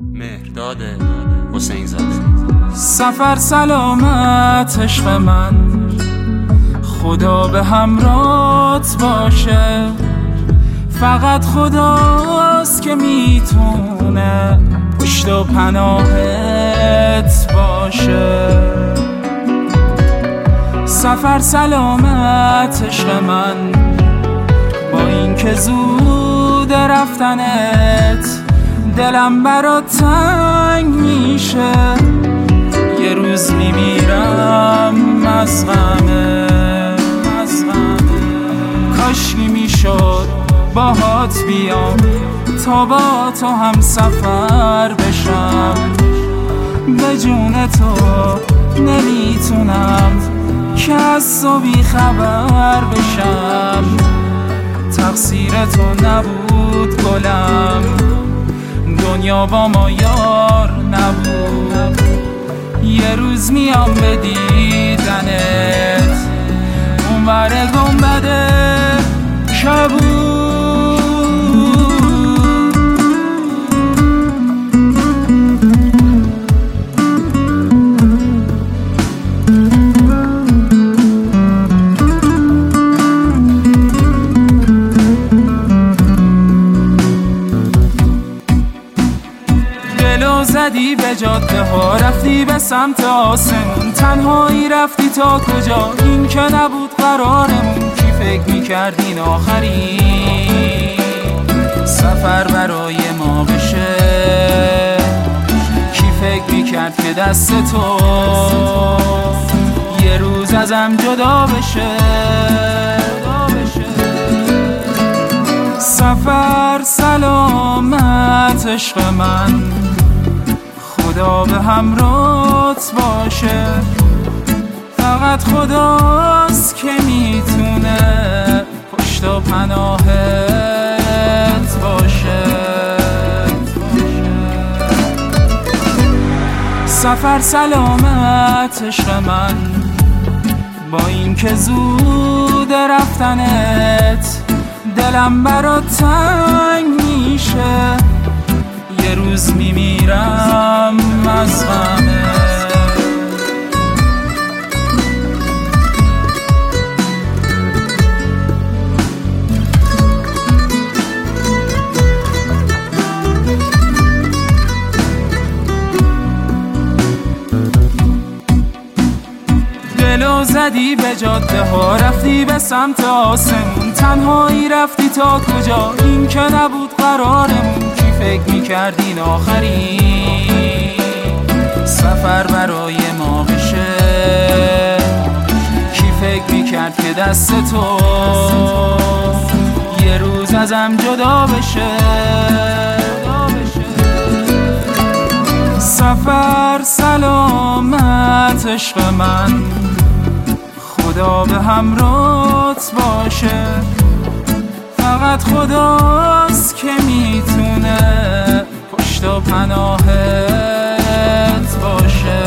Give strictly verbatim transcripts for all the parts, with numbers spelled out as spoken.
مهرداد حسین زاده. سفر سلامت عشق من، خدا به همراهت باشه. فقط خداست که میتونه پشت و پناهت باشه. سفر سلامت عشق من، با این که زود رفتنت دلم برات تنگ میشه. یه روز میمیرم از غمه، از غمه. کاشکی میشد باهات بیام تا با تو هم سفر بشم. به جون تو نمیتونم که از تو بی خبر بشم. تقصیر تو نبود گلم، دنیا با ما یار نبود. یه روز میام به دیدنت اونور گنبد کبود. دلو زدی به جاده ها، رفتی به سمت آسمون. تنهایی رفتی تا کجا؟ این که نبود قرارمون. کی فکر میکرد این آخری سفر برای ما بشه؟ کی فکر میکرد که دست تو یه روز ازم جدا بشه؟ سفر سلامت عشق من، خدا به همراهت باشه. فقط خداست که میتونه پشت و پناهت باشه. سفر سلامت عشق من، با این که زود رفتنت دلم برات تنگ میشه. یه روز میمیرم از غمه. دلو زدی به جاده ها، رفتی به سمت آسمون. تنهایی رفتی تا کجا؟ این که نبود قرارمون. کی فکر میکرد این آخری سفر برای ما بشه؟ کی فکر میکرد که دست تو یه روز ازم جدا بشه؟ سفر سلامت عشق من، خدا به همراهت باشه. فقط خداست که میتونه پشت و پناهت باشه.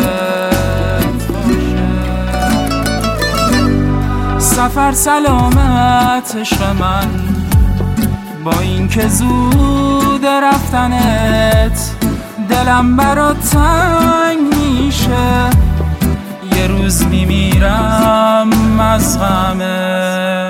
سفر سلامت عشق من، با این که زود رفتنت دلم برات تنگ میشه. یه روز میمیرم از غمه.